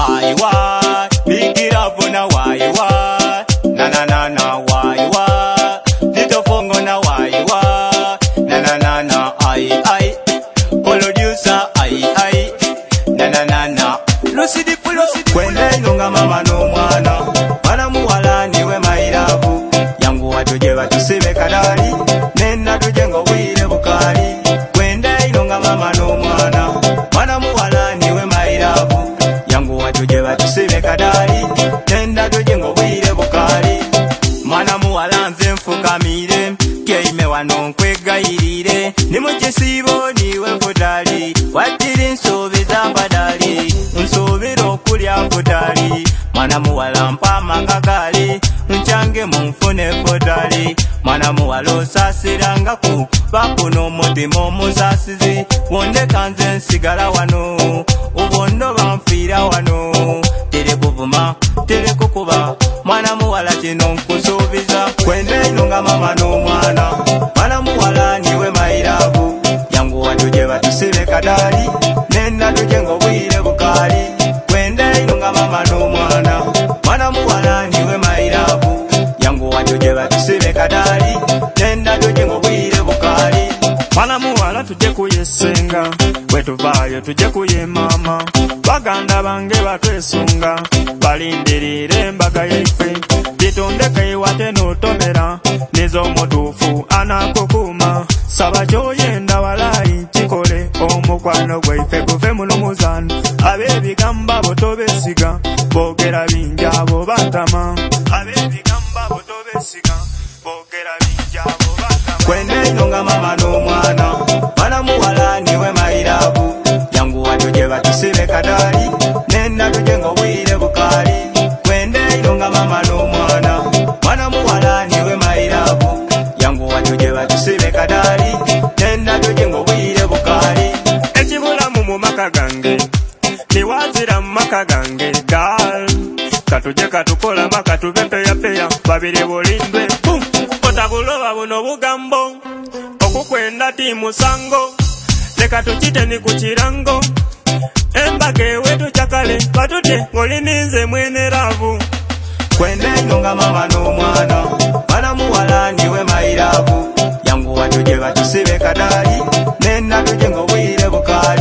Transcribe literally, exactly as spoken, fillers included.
Why why? Big love na why why? Na na na na why why? Little fongo na why why? Na na na na ai ai. Producer ai ai. Na na na na. Lucy di pulo. Kwenda inonga mama no mwana. Mwana muwala niwe mairavu. Yangu watuje batusime kadali. Nenda tujengo wile bukali. Kwenda inonga mama no mwana. Mwana muwala niwe mairavu. Yangu watuje batusime kadali. Nenda tujengo wile bukali. Mwana muwala nze mfukamire. Keime wano nkwegayirire. Nimukisibo niwe mfutali. Watiri nsubiza badali. Nsubira okulya mfutali. Mwana muwala mpa makakali. Nchange munfune fotali. Mwana muwala osasiranga ku bakuno mutima omusasizi. Wonde kanze nsigala wano. Ubondo banfira wano. Tere kuvuma, tere kukuba. Mwana muwala kino nkusubiza. Kwenda inonga mama no mwana. Mwana muwala niwe mairavu. Yangu watuje batusime kadali. Nenda tujengo bwire bukali. Kwenda inonga mama no mwana. Mwana muwala niwe mairavu. Yangu watuje batusime kadali. Nenda tujengo bwire bukali. Mwana muwala tuje kuyesenga. Wetuvayo tuje kuye mama. Baganda bange batwesunga. Balindirire mbaga yaife. Bitondeke iwate notomera. Nizo mutufu anakukuma. Saba choyenda walai chikole. Omukwano gwaife kufe mulumuzano. Abebi gamba botobesiga. Bogera binjabo batama. Abebi gamba botobesiga. Bogera binjabo batama. Kwenda inonga mama no mwana. Mwana muwala niwe mairavu. Yangu watuje batusime kadali. Nenda tujengo bwire bukali. Kwenda inonga mama no mwana. Mwana muwala niwe mairavu. Yangu watuje batusime kadali. Nenda tujengo bwire bukali. Ekibulamu mu maka gange. Niwazira mu maka gange gal. Katuje katukola maka tubepe ya peya. Babiri bolindwe. Boom. Otabuloba buno bugambo. Okukwenda timu sango. Leka tuchite ni kuchirango. Embage wetu chakale. Batute ngolininze mwene ravu. Kwenda inonga mama no mwana. Mwana muwala niwe mairavu. Yangu watuje batusime kadali. Nenda tujengo bwire bukali.